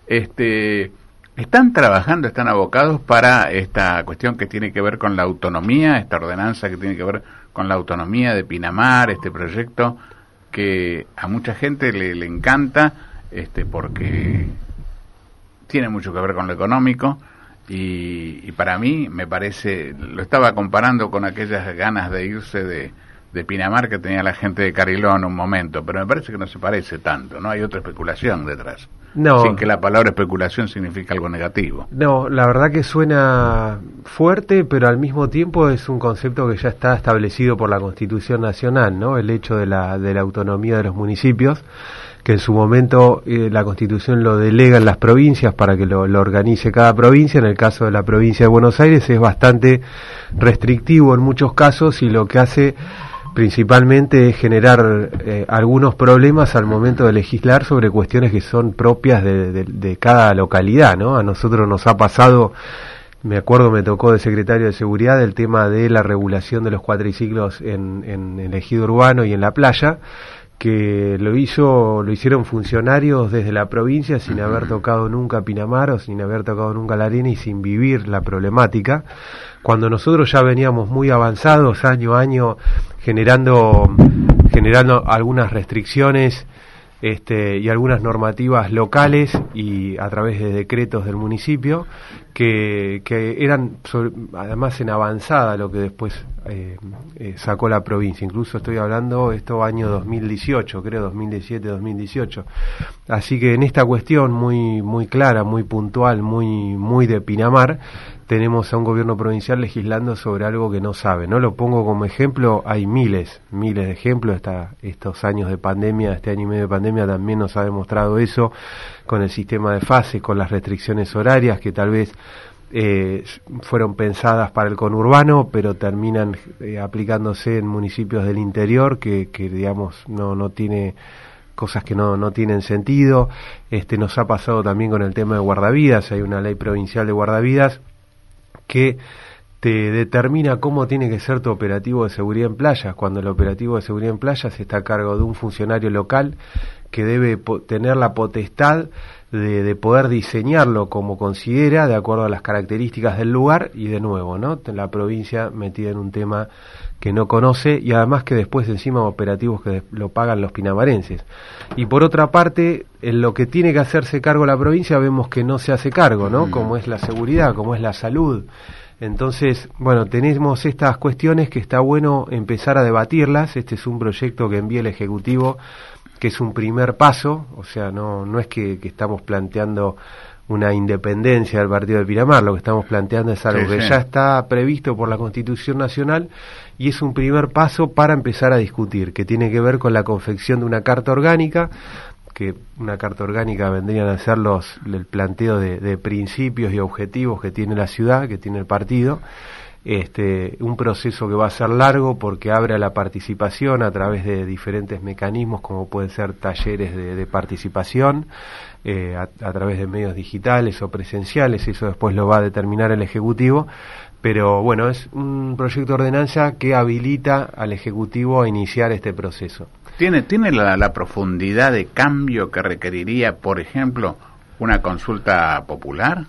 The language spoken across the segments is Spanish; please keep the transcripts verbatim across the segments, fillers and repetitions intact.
Este, ¿están trabajando, están abocados para esta cuestión que tiene que ver con la autonomía, esta ordenanza que tiene que ver con la autonomía de Pinamar, este proyecto que a mucha gente le, le encanta, este, porque tiene mucho que ver con lo económico? Y, y para mí me parece, lo estaba comparando con aquellas ganas de irse de, de Pinamar que tenía la gente de Cariló en un momento, pero me parece que no se parece tanto, ¿no? Hay otra especulación detrás, no, sin que la palabra especulación signifique algo negativo. No, la verdad que suena fuerte, pero al mismo tiempo es un concepto que ya está establecido por la Constitución Nacional, ¿no? El hecho de la, de la autonomía de los municipios, que en su momento eh, la Constitución lo delega en las provincias para que lo, lo organice cada provincia. En el caso de la provincia de Buenos Aires es bastante restrictivo en muchos casos y lo que hace principalmente es generar eh, algunos problemas al momento de legislar sobre cuestiones que son propias de, de, de cada localidad, ¿no? A nosotros nos ha pasado, me acuerdo, me tocó de secretario de Seguridad el tema de la regulación de los cuatriciclos en, en el ejido urbano y en la playa, que lo hizo, lo hicieron funcionarios desde la provincia sin haber tocado nunca Pinamar o sin haber tocado nunca la arena y sin vivir la problemática, cuando nosotros ya veníamos muy avanzados año a año generando generando algunas restricciones este, y algunas normativas locales y a través de decretos del municipio que, que eran sobre, además en avanzada lo que después eh, eh, sacó la provincia. Incluso estoy hablando esto año dos mil dieciocho, creo dos mil diecisiete, dos mil dieciocho. Así que en esta cuestión muy muy clara, muy puntual, muy muy de Pinamar, tenemos a un gobierno provincial legislando sobre algo que no sabe, ¿no? Lo pongo como ejemplo, hay miles, miles de ejemplos, esta, estos años de pandemia, este año y medio de pandemia también nos ha demostrado eso, con el sistema de fases, con las restricciones horarias que tal vez eh, fueron pensadas para el conurbano, pero terminan eh, aplicándose en municipios del interior que, que digamos, no, no tiene cosas que no, no tienen sentido. Este, nos ha pasado también con el tema de guardavidas, hay una ley provincial de guardavidas que te determina cómo tiene que ser tu operativo de seguridad en playas, cuando el operativo de seguridad en playas está a cargo de un funcionario local que debe po- tener la potestad de, de poder diseñarlo como considera, de acuerdo a las características del lugar, y de nuevo, ¿no? La provincia metida en un tema que no conoce y además que después encima operativos que lo pagan los pinamarenses. Y por otra parte, en lo que tiene que hacerse cargo la provincia vemos que no se hace cargo, ¿no? Como es la seguridad, como es la salud. Entonces, bueno, tenemos estas cuestiones que está bueno empezar a debatirlas. Este es un proyecto que envía el Ejecutivo, que es un primer paso, o sea, no, no es que, que estamos planteando una independencia del partido de Pinamar, lo que estamos planteando es algo sí, que sí. ya está previsto por la Constitución Nacional y es un primer paso para empezar a discutir, que tiene que ver con la confección de una carta orgánica, que una carta orgánica vendrían a ser los, el planteo de, de principios y objetivos que tiene la ciudad, que tiene el partido, este, un proceso que va a ser largo porque abre a la participación a través de diferentes mecanismos como pueden ser talleres de, de participación, eh, a, a través de medios digitales o presenciales, eso después lo va a determinar el Ejecutivo, pero bueno, es un proyecto de ordenanza que habilita al Ejecutivo a iniciar este proceso. ¿Tiene, tiene la, la profundidad de cambio que requeriría, por ejemplo, una consulta popular?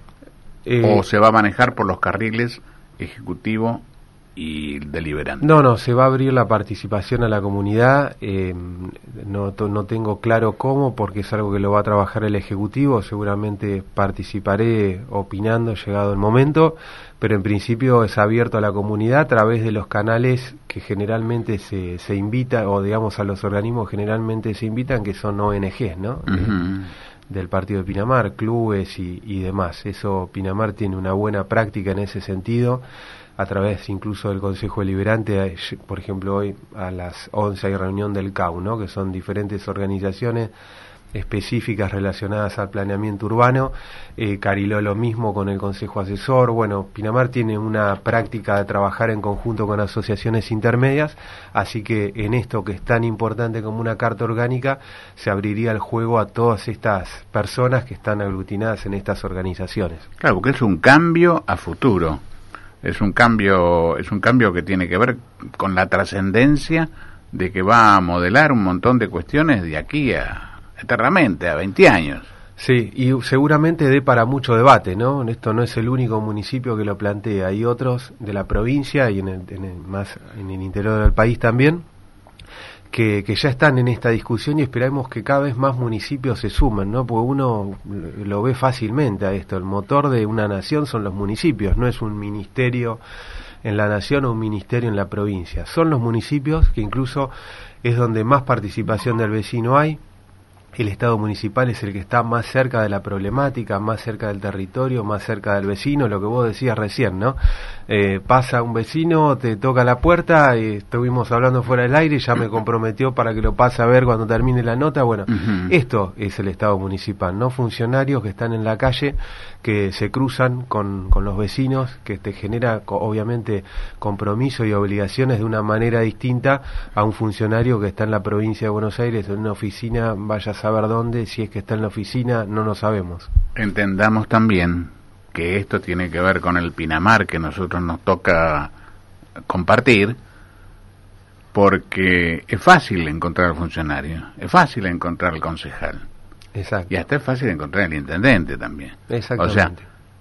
Eh, ¿O se va a manejar por los carriles ejecutivo y deliberante? No, no, se va a abrir la participación a la comunidad, eh, no, no tengo claro cómo, porque es algo que lo va a trabajar el Ejecutivo, seguramente participaré opinando llegado el momento, pero en principio es abierto a la comunidad a través de los canales que generalmente se, se invita, o digamos a los organismos generalmente se invitan, que son O N Ges, ¿no? Uh-huh. Del partido de Pinamar, clubes y, y demás. Eso, Pinamar tiene una buena práctica en ese sentido, a través incluso del Consejo Deliberante. Por ejemplo, hoy a las once hay reunión del C A U, ¿no? Que son diferentes organizaciones específicas relacionadas al planeamiento urbano. eh, Cariló lo mismo con el Consejo Asesor. Bueno, Pinamar tiene una práctica de trabajar en conjunto con asociaciones intermedias, así que en esto que es tan importante como una carta orgánica, se abriría el juego a todas estas personas que están aglutinadas en estas organizaciones. Claro, porque es un cambio a futuro, es un cambio, es un cambio que tiene que ver con la trascendencia de que va a modelar un montón de cuestiones de aquí a eternamente, a veinte años. Sí, y seguramente dé para mucho debate, ¿no? Esto no es el único municipio que lo plantea, hay otros de la provincia y en el, en el, más en el interior del país también, que, que ya están en esta discusión y esperamos que cada vez más municipios se sumen, ¿no? Porque uno lo ve fácilmente a esto, el motor de una nación son los municipios, no es un ministerio en la nación o un ministerio en la provincia, son los municipios, que incluso es donde más participación del vecino hay. El Estado municipal es el que está más cerca de la problemática, más cerca del territorio, más cerca del vecino, lo que vos decías recién, ¿no? Eh, pasa un vecino, te toca la puerta, y estuvimos hablando fuera del aire, ya me comprometió para que lo pase a ver cuando termine la nota. Bueno, uh-huh. Esto es el Estado municipal, ¿no? Funcionarios que están en la calle, que se cruzan con, con los vecinos, que te genera obviamente compromiso y obligaciones de una manera distinta a un funcionario que está en la provincia de Buenos Aires, en una oficina, vaya a saber dónde, si es que está en la oficina, no lo sabemos. Entendamos también que esto tiene que ver con el Pinamar que nosotros nos toca compartir, porque es fácil encontrar al funcionario, es fácil encontrar al concejal. Exacto. Y hasta es fácil encontrar al intendente también. Exactamente. O sea,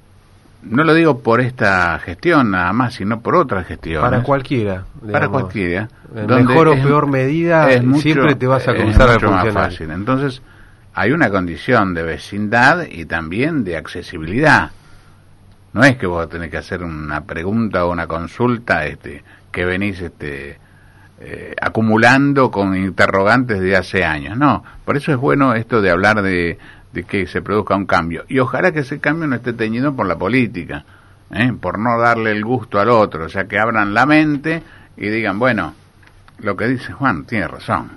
no lo digo por esta gestión nada más, sino por otras gestiones. Para cualquiera. Digamos, para cualquiera. En mejor o peor medida, mucho, siempre te vas a cruzar al funcionario. Más fácil. Entonces, hay una condición de vecindad y también de accesibilidad. No es que vos tenés que hacer una pregunta o una consulta este que venís este eh, acumulando con interrogantes de hace años. No, por eso es bueno esto de hablar de, de que se produzca un cambio. Y ojalá que ese cambio no esté teñido por la política, ¿eh? Por no darle el gusto al otro. O sea, que abran la mente y digan, bueno, lo que dice Juan tiene razón,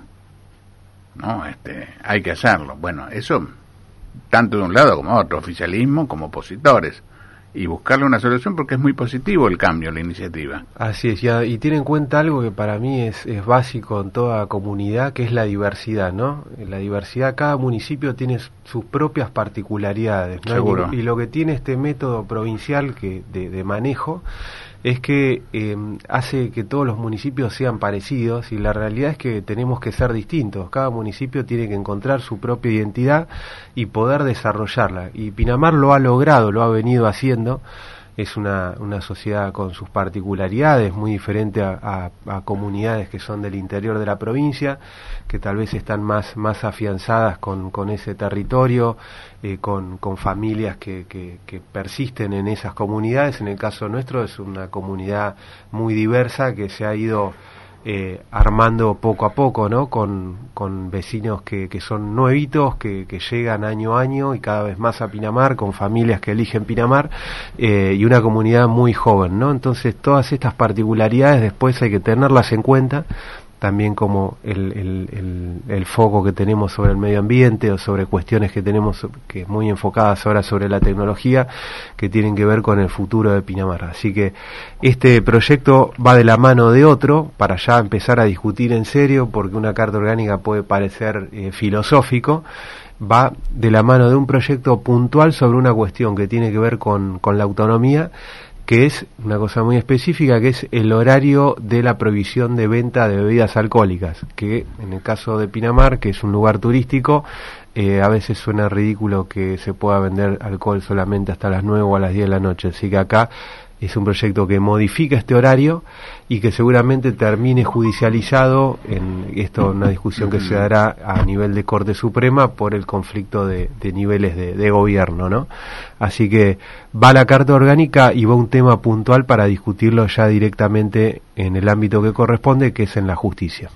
¿no? Este, hay que hacerlo. Bueno, eso tanto de un lado como de otro, oficialismo como opositores, y buscarle una solución, porque es muy positivo el cambio, la iniciativa. Así es, ya, y tiene en cuenta algo que para mí es, es básico en toda comunidad, que es la diversidad, ¿no? La diversidad, cada municipio tiene sus propias particularidades, ¿no? Seguro. Y, y lo que tiene este método provincial que de, de manejo es que eh, hace que todos los municipios sean parecidos, y la realidad es que tenemos que ser distintos. Cada municipio tiene que encontrar su propia identidad y poder desarrollarla. Y Pinamar lo ha logrado, lo ha venido haciendo. Es una, una sociedad con sus particularidades, muy diferente a, a, a comunidades que son del interior de la provincia, que tal vez están más, más afianzadas con, con ese territorio, eh, con, con familias que, que, que persisten en esas comunidades. En el caso nuestro es una comunidad muy diversa que se ha ido eh, armando poco a poco, ¿no? Con, con vecinos que, que son nuevitos, que, que llegan año a año y cada vez más a Pinamar, con familias que eligen Pinamar, eh, y una comunidad muy joven, ¿no? Entonces todas estas particularidades después hay que tenerlas en cuenta, también como el, el, el, el foco que tenemos sobre el medio ambiente o sobre cuestiones que tenemos que muy enfocadas ahora sobre la tecnología, que tienen que ver con el futuro de Pinamar. Así que este proyecto va de la mano de otro para ya empezar a discutir en serio, porque una carta orgánica puede parecer eh, filosófico. Va de la mano de un proyecto puntual sobre una cuestión que tiene que ver con, con la autonomía, que es una cosa muy específica, que es el horario de la prohibición de venta de bebidas alcohólicas, que en el caso de Pinamar, que es un lugar turístico, eh, a veces suena ridículo que se pueda vender alcohol solamente hasta las nueve o a las diez de la noche, así que acá es un proyecto que modifica este horario y que seguramente termine judicializado. En esto, una discusión que se dará a nivel de Corte Suprema por el conflicto de, de niveles de, de gobierno, ¿no? Así que va la carta orgánica y va un tema puntual para discutirlo ya directamente en el ámbito que corresponde, que es en la justicia.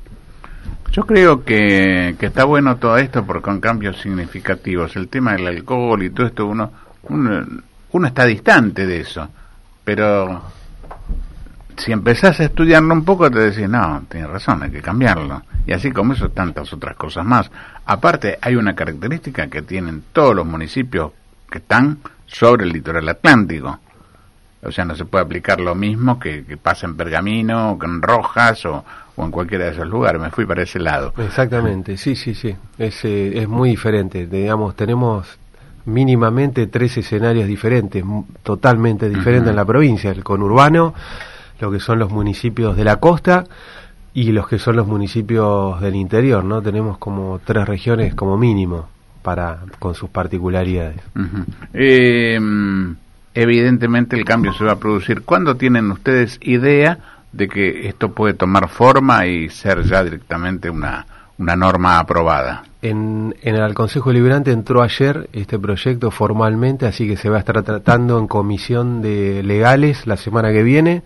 Yo creo que, que está bueno todo esto porque con cambios significativos. El tema del alcohol y todo esto, uno, uno, uno está distante de eso. Pero si empezás a estudiarlo un poco, te decís, no, tienes razón, hay que cambiarlo. Y así como eso, tantas otras cosas más. Aparte, hay una característica que tienen todos los municipios que están sobre el litoral atlántico. O sea, no se puede aplicar lo mismo que, que pasa en Pergamino, o en Rojas, o, o en cualquiera de esos lugares. Me fui para ese lado. Exactamente, sí, sí, sí. Es, eh, es muy diferente. Digamos, tenemos mínimamente tres escenarios diferentes, totalmente diferentes uh-huh. en la provincia, el conurbano, lo que son los municipios de la costa y los que son los municipios del interior, ¿no? Tenemos como tres regiones como mínimo para con sus particularidades. Uh-huh. Eh, evidentemente el cambio se va a producir. ¿Cuándo tienen ustedes idea de que esto puede tomar forma y ser ya directamente una, una norma aprobada? En, en el Consejo Deliberante entró ayer este proyecto formalmente, así que se va a estar tratando en comisión de legales la semana que viene.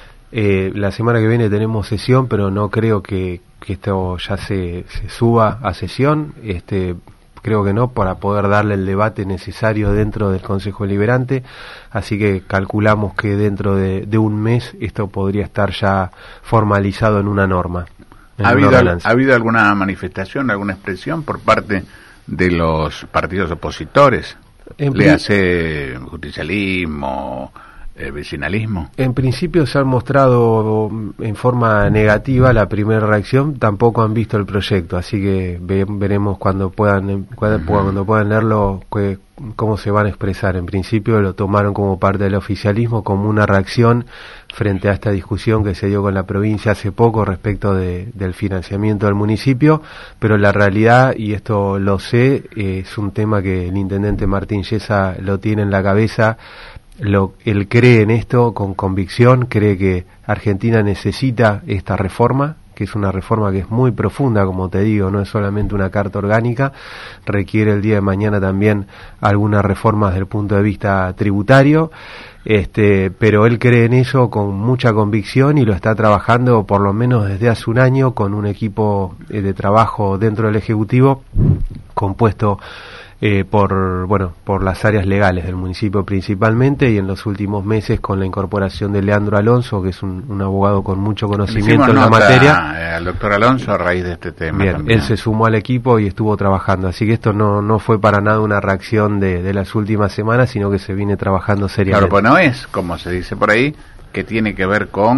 Eh, la semana que viene tenemos sesión, pero no creo que, que esto ya se, se suba a sesión. Este, creo que no, para poder darle el debate necesario dentro del Consejo Deliberante. Así que calculamos que dentro de, de un mes esto podría estar ya formalizado en una norma. ¿Ha habido, ¿Ha habido alguna manifestación, alguna expresión por parte de los partidos opositores? ¿Le hace justicialismo, eh, vecinalismo? En principio se han mostrado en forma negativa la primera reacción, tampoco han visto el proyecto, así que ve, veremos cuando puedan cuando, uh-huh. cuando puedan leerlo que, cómo se van a expresar. En principio lo tomaron como parte del oficialismo, como una reacción frente a esta discusión que se dio con la provincia hace poco respecto de, del financiamiento del municipio, pero la realidad, y esto lo sé, eh, es un tema que el intendente Martín Yesa lo tiene en la cabeza. Lo, él cree en esto con convicción, cree que Argentina necesita esta reforma, que es una reforma que es muy profunda, como te digo, no es solamente una carta orgánica, requiere el día de mañana también algunas reformas desde el punto de vista tributario, este, pero él cree en eso con mucha convicción y lo está trabajando por lo menos desde hace un año con un equipo de trabajo dentro del Ejecutivo compuesto Eh, por bueno por las áreas legales del municipio principalmente, y en los últimos meses con la incorporación de Leandro Alonso, que es un, un abogado con mucho conocimiento en la materia. Eh, al doctor Alonso a raíz de este tema. Bien, también. Él se sumó al equipo y estuvo trabajando, así que esto no no fue para nada una reacción de, de las últimas semanas, sino que se viene trabajando seriamente. Claro, pues no es, como se dice por ahí, que tiene que ver con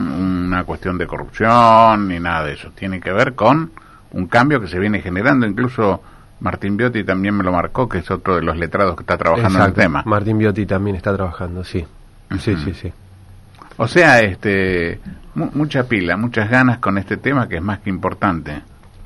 una cuestión de corrupción ni nada de eso, tiene que ver con un cambio que se viene generando. Incluso Martín Biotti también me lo marcó, que es otro de los letrados que está trabajando. Exacto. En el tema. Martín Biotti también está trabajando, sí. Uh-huh. Sí, sí, sí. O sea, este, mu- mucha pila, muchas ganas con este tema, que es más que importante.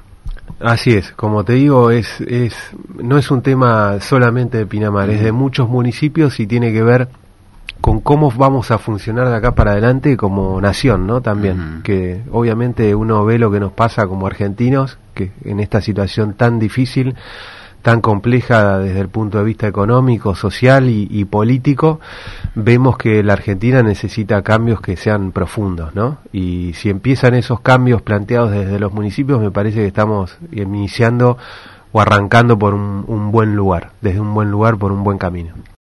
Así es, como te digo, es, es, no es un tema solamente de Pinamar, uh-huh. es de muchos municipios y tiene que ver con cómo vamos a funcionar de acá para adelante como nación, ¿no? También, uh-huh. que obviamente uno ve lo que nos pasa como argentinos, que en esta situación tan difícil, tan compleja desde el punto de vista económico, social y, y político, vemos que la Argentina necesita cambios que sean profundos, ¿no? Y si empiezan esos cambios planteados desde los municipios, me parece que estamos iniciando o arrancando por un, un buen lugar, desde un buen lugar, por un buen camino.